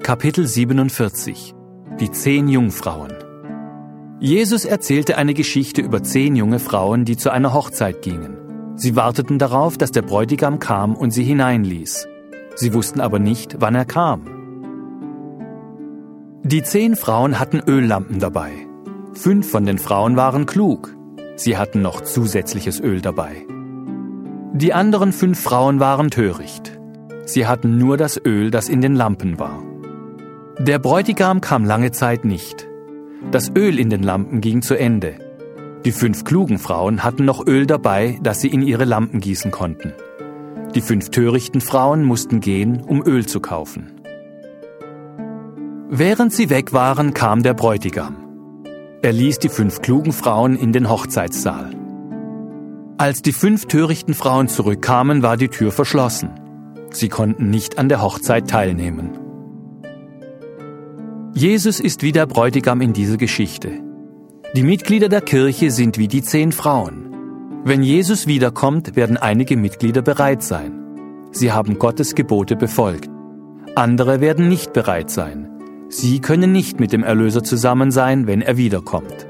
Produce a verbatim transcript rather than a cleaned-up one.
Kapitel siebenundvierzig. Die zehn Jungfrauen. Jesus erzählte eine Geschichte über zehn junge Frauen, die zu einer Hochzeit gingen. Sie warteten darauf, dass der Bräutigam kam und sie hineinließ. Sie wussten aber nicht, wann er kam. Die zehn Frauen hatten Öllampen dabei. Fünf von den Frauen waren klug. Sie hatten noch zusätzliches Öl dabei. Die anderen fünf Frauen waren töricht. Sie hatten nur das Öl, das in den Lampen war. Der Bräutigam kam lange Zeit nicht. Das Öl in den Lampen ging zu Ende. Die fünf klugen Frauen hatten noch Öl dabei, das sie in ihre Lampen gießen konnten. Die fünf törichten Frauen mussten gehen, um Öl zu kaufen. Während sie weg waren, kam der Bräutigam. Er ließ die fünf klugen Frauen in den Hochzeitssaal. Als die fünf törichten Frauen zurückkamen, war die Tür verschlossen. Sie konnten nicht an der Hochzeit teilnehmen. Jesus ist wie der Bräutigam in dieser Geschichte. Die Mitglieder der Kirche sind wie die zehn Frauen. Wenn Jesus wiederkommt, werden einige Mitglieder bereit sein. Sie haben Gottes Gebote befolgt. Andere werden nicht bereit sein. Sie können nicht mit dem Erlöser zusammen sein, wenn er wiederkommt.